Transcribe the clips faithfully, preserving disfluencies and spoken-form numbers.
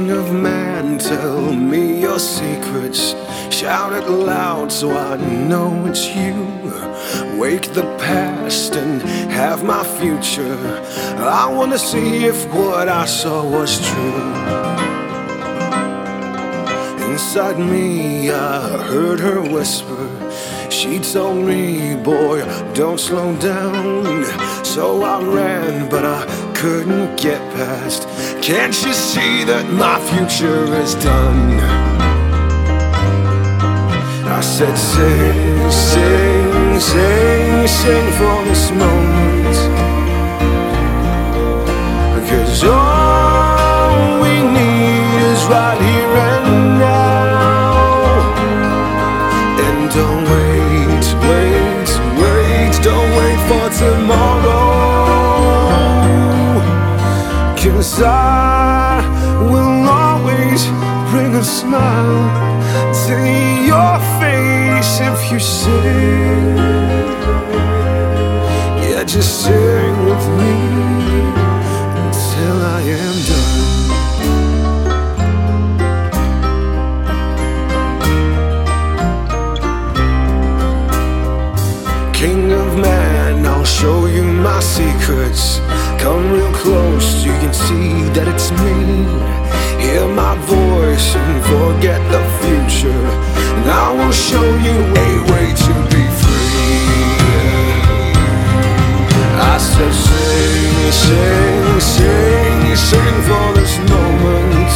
King of man, tell me your secrets. Shout it loud so I know it's you. Wake the past and have my future. I wanna see if what I saw was true. Inside me I heard her whisper. She told me, boy, don't slow down. So I ran, but I couldn't get past. Can't you see that my future is done? I said, sing, sing, sing, sing for this moment. 'Cause all we need is right here and now. And don't wait, wait, wait, don't wait for tomorrow. 'Cause I will always bring a smile to your face if you sing. Yeah, just sing with me until I am done. King of man, I'll show you my secrets. Come real close, you can see that it's me. Hear my voice and forget the future, and I will show you a way to be free. I said sing, sing, sing, sing for this moment.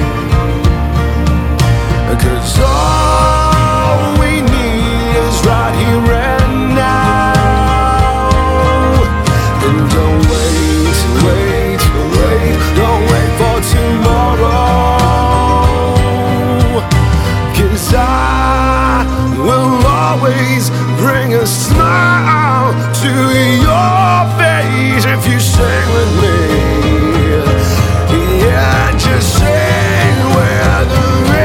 'Cause all we need is right here and now. And don't wait, wait, wait, don't wait for tomorrow. 'Cause I will always bring a smile to your face if you sing with me. Yeah, just sing with me.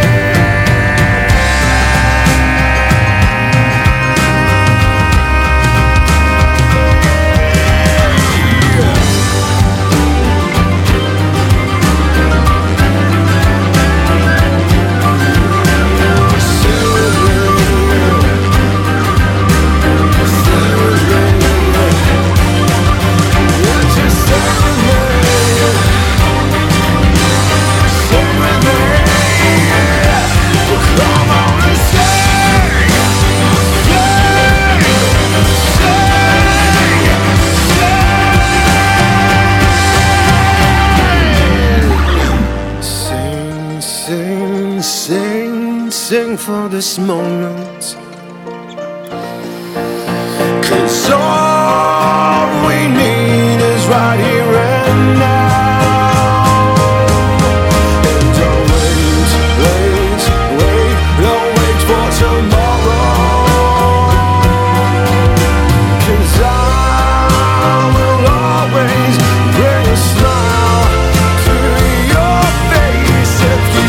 Sing, sing, sing for this moment. 'Cause all we need is right here and now. And don't wait, wait, wait, don't wait for tomorrow. 'Cause I will always bring a smile to your face if you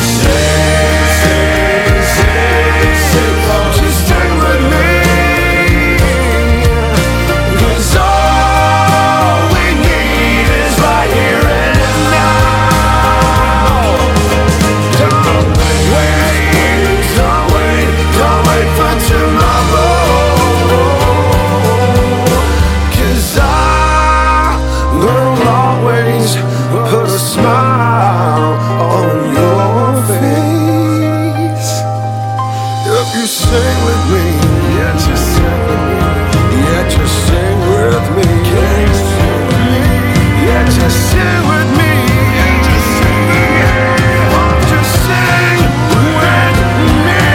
put a smile on your face if you sing with me. Yeah, just sing with me. Yeah, just sing with me. Yeah, just sing with me. Yeah, just sing with me. Yeah, just sing with me. Just sing with me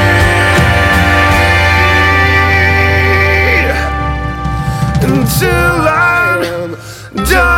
until I'm done.